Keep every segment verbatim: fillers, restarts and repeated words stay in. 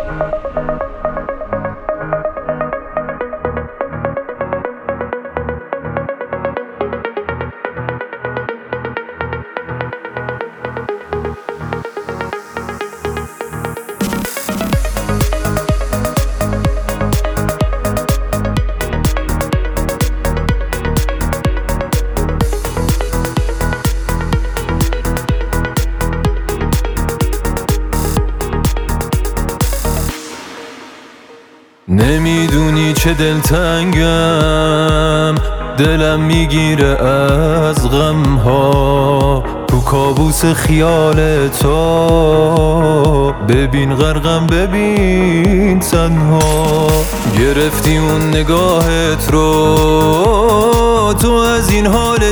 نمیدونی چه دلتنگم، دلم میگیره از غم ها، تو کابوس خیال تو. ببین غرقم، ببین تنها، گرفتی اون نگاهت رو، تو از این حال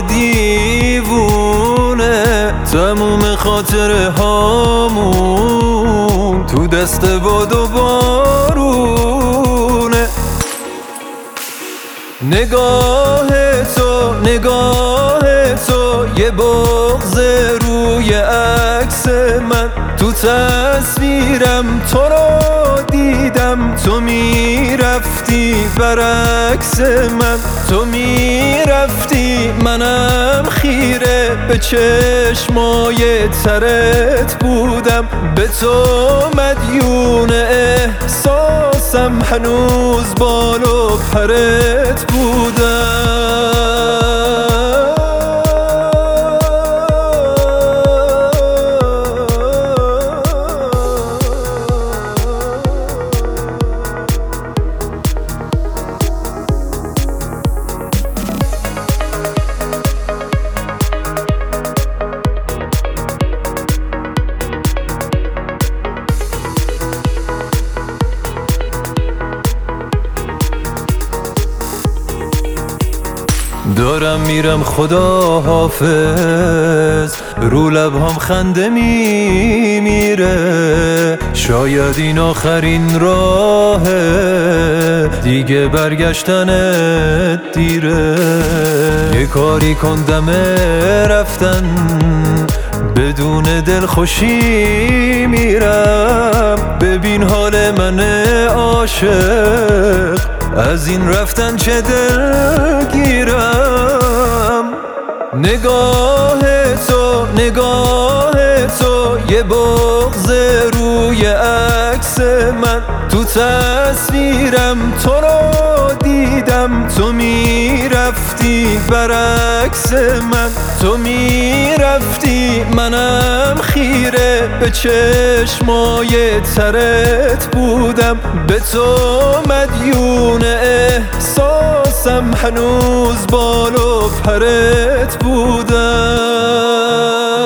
دیوونه. تموم خاطره هامون تو دست باد و بارونه. نگاه تو، نگاه تو، یه بغض روی عکس من. تو تصویرم تو رو دیدم، تو میرفتی برعکس من. تو میرفتی، منم خیره به چشمای ترت بودم. به تو مدیون احساسم، هنوز بال و پرت بودم. دارم میرم، خدا حافظ، رو لبهام خنده میمیره. شاید این آخرین راهه، دیگه برگشتنت دیره. یه کاری کن دم رفتن، بدون دلخوشی میرم. ببین حال من عاشق، از این رفتن چه دلگیرم. نگاه تو، نگاه تو، یه بغض روی عکس من. تو تصویرم تو رو دیدم، تو میرفتی برعکس من. تو میرفتی، منم خیره به چشمای ترت بودم. به تو مدیون احساسم، هنوز بال و پرت بودم.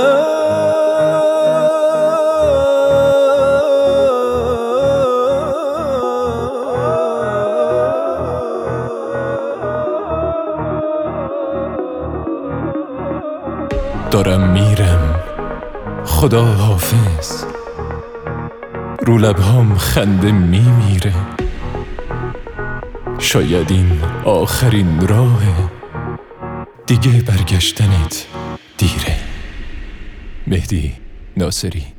دارم میرم، خدا حافظ، رو لبهام خنده میمیره. شاید این آخرین راهه، دیگه برگشتنت دیره. مهدی ناصری.